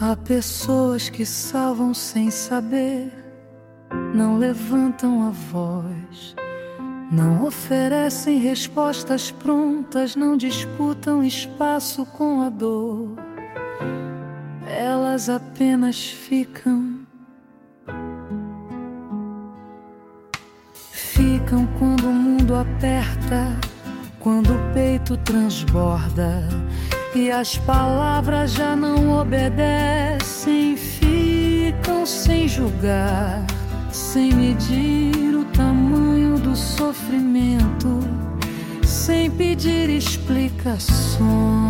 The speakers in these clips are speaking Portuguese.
Há pessoas que salvam sem saber, não levantam a voz, não oferecem respostas prontas, não disputam espaço com a dor. Elas apenas ficam quando o mundo aperta, quando o peito transborda e as palavras já não obedecem. Ficam sem julgar, sem medir o tamanho do sofrimento, sem pedir explicações.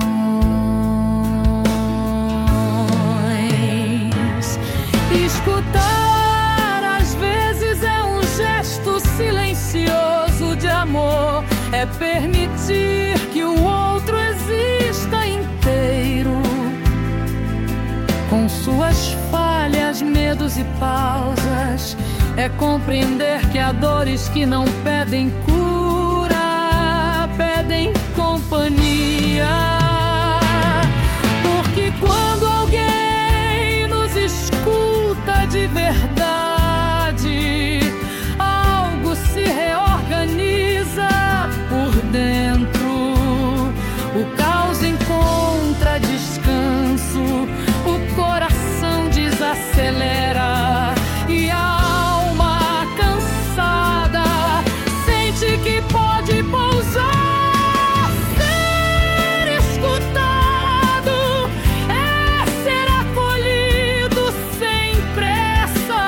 Escutar às vezes é um gesto silencioso de amor, é permitir que o outro exista inteiro, com suas falhas, medos e pausas. É compreender que há dores que não pedem cura, pedem companhia. Porque quando alguém nos escuta de verdade, algo se reorganiza por dentro. O caos encontra descanso, o coração desacelera e a alma cansada sente que pode pousar. Ser escutado é ser acolhido sem pressa,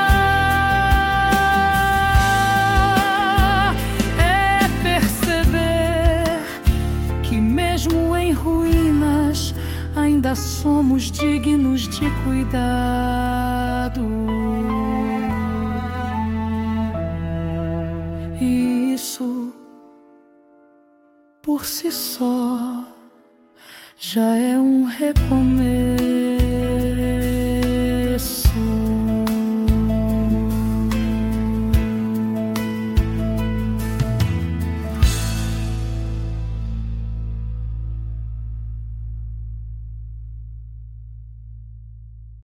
é perceber que mesmo em ruínas ainda somos dignos de cuidado. E isso por si só já é um recomeço.